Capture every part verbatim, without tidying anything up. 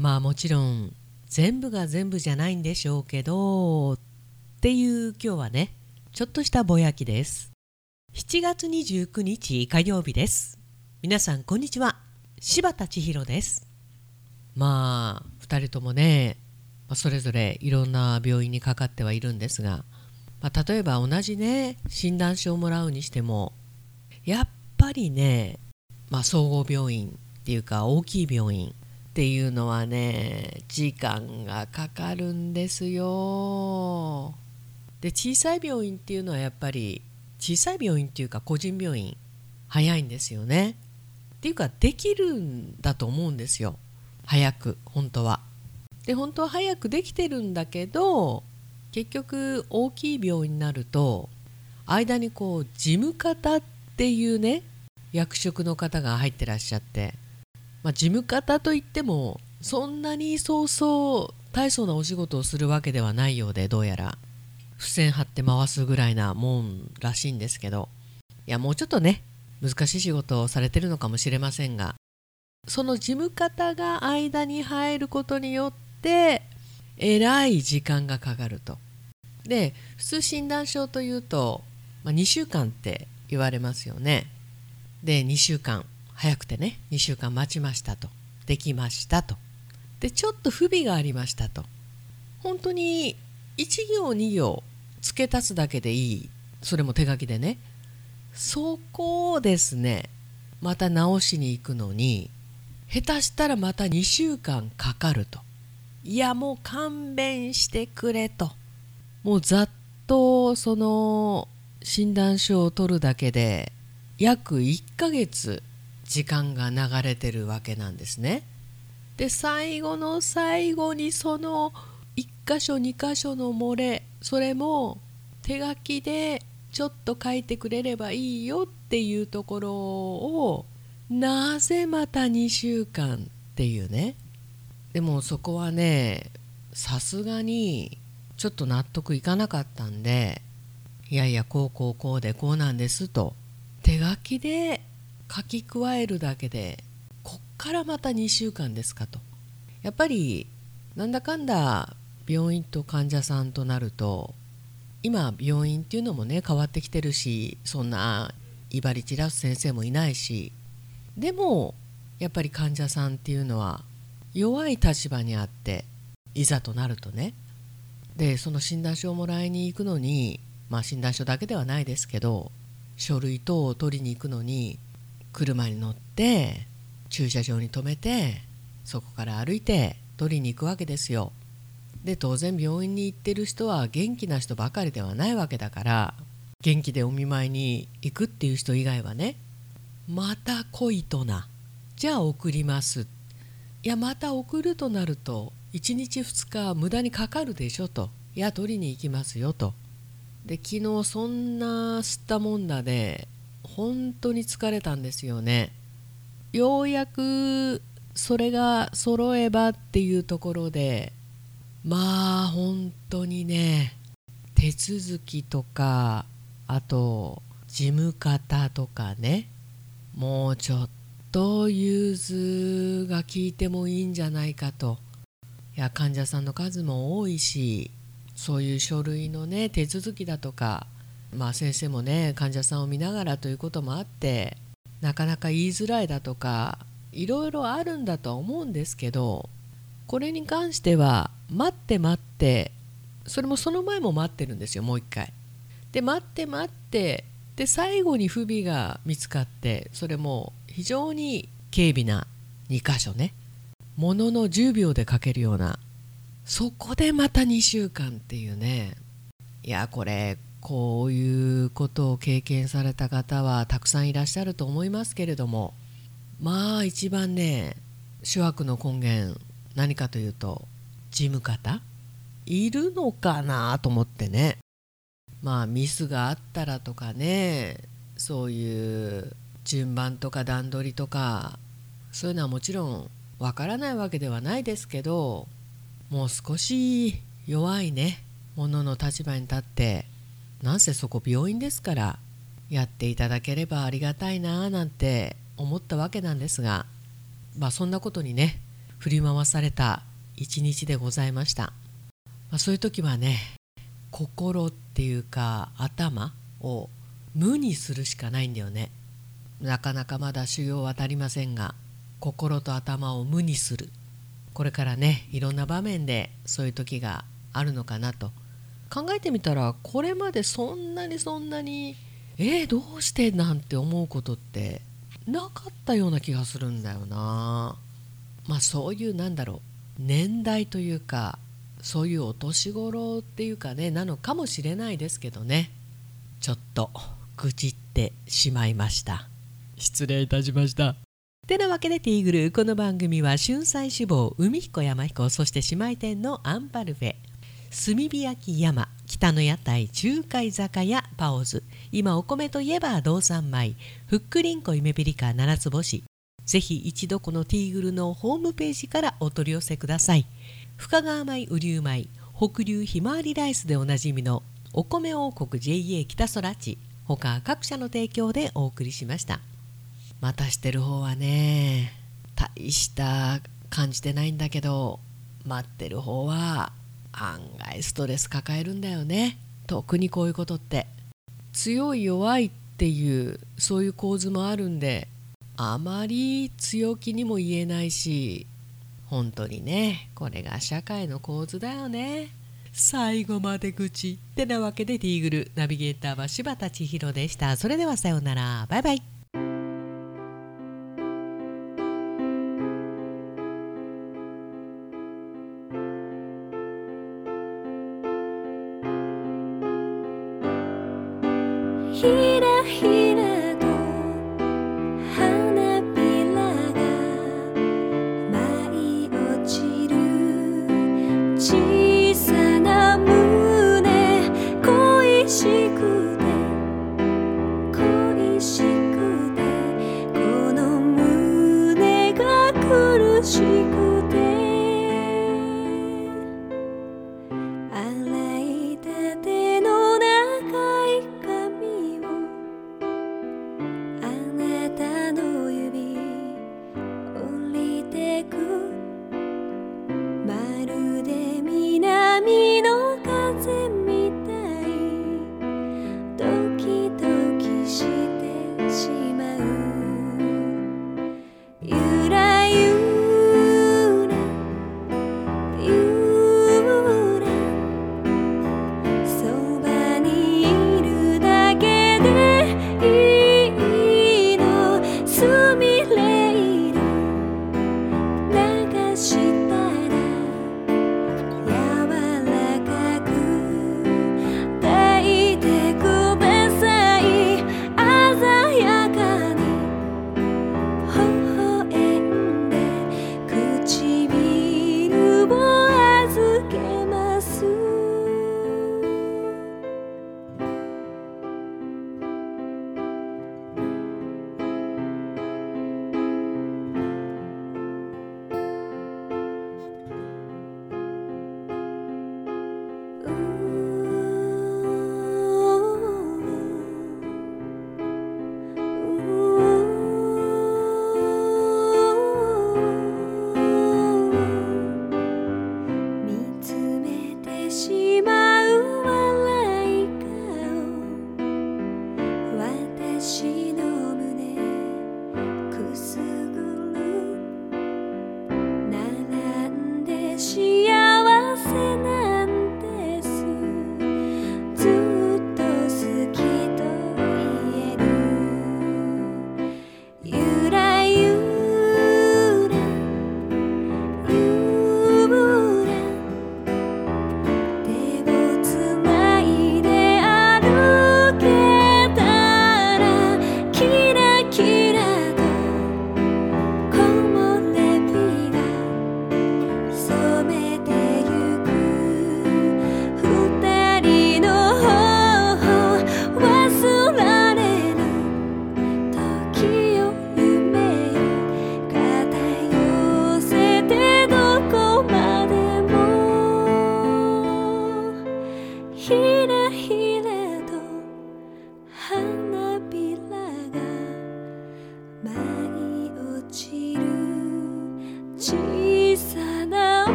まあもちろん全部が全部じゃないんでしょうけどっていう今日はね、ちょっとしたぼやきです。しちがつにじゅうくにち火曜日です。皆さんこんにちは、柴田千尋です。まあふたりともね、それぞれいろんな病院にかかってはいるんですが、まあ、例えば同じね診断書をもらうにしてもやっぱりね、まあ、総合病院っていうか大きい病院っていうのはね時間がかかるんですよ。で小さい病院っていうのはやっぱり小さい病院っていうか個人病院早いんですよね。っていうかできるんだと思うんですよ、早く。本当はで本当は早くできてるんだけど、結局大きい病院になると間にこう事務方っていうね役職の方が入ってらっしゃって、まあ、事務方といってもそんなにそうそう大層なお仕事をするわけではないようで、どうやら付箋貼って回すぐらいなもんらしいんですけど、いやもうちょっとね難しい仕事をされてるのかもしれませんが、その事務方が間に入ることによってえらい時間がかかると。で普通診断書というと、まあ、にしゅうかんって言われますよね。でにしゅうかん早くてねにしゅうかん待ちましたと、できましたと、でちょっと不備がありましたと、本当にいち行に行付け足すだけでいい、それも手書きでね、そこをですねまた直しに行くのに下手したらまたにしゅうかんかかると。いやもう勘弁してくれと。もうざっとその診断書を取るだけで約いっかげつ時間が流れてるわけなんですね。で最後の最後にそのいっかしょにかしょの漏れ、それも手書きでちょっと書いてくれればいいよっていうところをなぜまたにしゅうかんっていうね。でもそこはねさすがにちょっと納得いかなかったんで、いやいやこうこうこうでこうなんですと手書きで書き加えるだけでこっからまたにしゅうかんですかと。やっぱりなんだかんだ病院と患者さんとなると、今病院っていうのもね変わってきてるし、そんな威張り散らす先生もいないし、でもやっぱり患者さんっていうのは弱い立場にあって、いざとなるとね、でその診断書をもらいに行くのに、まあ診断書だけではないですけど書類等を取りに行くのに車に乗って駐車場に停めてそこから歩いて取りに行くわけですよ。で当然病院に行ってる人は元気な人ばかりではないわけだから、元気でお見舞いに行くっていう人以外はね、また来いとな、じゃあ送ります、いやまた送るとなるといちにちふつか無駄にかかるでしょと、いや取りに行きますよと。で昨日そんな吸ったもんだで本当に疲れたんですよね。ようやくそれが揃えばっていうところで、まあ本当にね手続きとか、あと事務方とかね、もうちょっと融通が効いてもいいんじゃないかと。いや患者さんの数も多いし、そういう書類のね手続きだとか、まあ先生もね患者さんを見ながらということもあってなかなか言いづらいだとかいろいろあるんだとは思うんですけど、これに関しては待って待って、それもその前も待ってるんですよ、もう一回。で待って待ってで最後に不備が見つかって、それも非常に軽微なにかしょね、もののじゅうびょうで書けるような、そこでまたにしゅうかんっていうね。いやこれこういうことを経験された方はたくさんいらっしゃると思いますけれども、まあ一番ね諸悪の根源何かというと事務方いるのかなと思ってね。まあミスがあったらとかね、そういう順番とか段取りとかそういうのはもちろんわからないわけではないですけど、もう少し弱いねものの立場に立って、なんせそこ病院ですからやっていただければありがたいななんて思ったわけなんですが、まあそんなことにね振り回された一日でございました。まあ、そういう時はね、心っていうか頭を無にするしかないんだよね。なかなかまだ修行は足りませんが、心と頭を無にする。これからね、いろんな場面でそういう時があるのかなと考えてみたら、これまでそんなにそんなにえー、どうしてなんて思うことってなかったような気がするんだよな。まあそういうなんだろう、年代というかそういうお年頃っていうかね、なのかもしれないですけどね。ちょっと愚痴ってしまいました。失礼いたしました。てなわけでティーグル、この番組は春菜志望、海彦山彦、そして姉妹店のアンパルフェ、炭火焼き山、北の屋台、中海酒屋パオズ、今お米といえば道産米、ふっくりんこ夢ピリカ七つ星。ぜひ一度このティーグルのホームページからお取り寄せください。深川米、雨竜米、北流ひまわりライスでおなじみのお米王国 ジェイエー 北空地、他各社の提供でお送りしました。待たしてる方はね、大した感じてないんだけど、待ってる方は案外ストレス抱えるんだよね。特にこういうことって強い弱いっていうそういう構図もあるんで、あまり強気にも言えないし、本当にね、これが社会の構図だよね。最後まで愚痴ってなわけで、ティーグルナビゲーターは柴田千尋でした。それではさようなら、バイバイ。 ひらひらと花びらが舞い落ちる、小さな胸恋しくて恋しくて、この胸が苦しくて、洗いたての長い髪を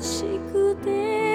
しくて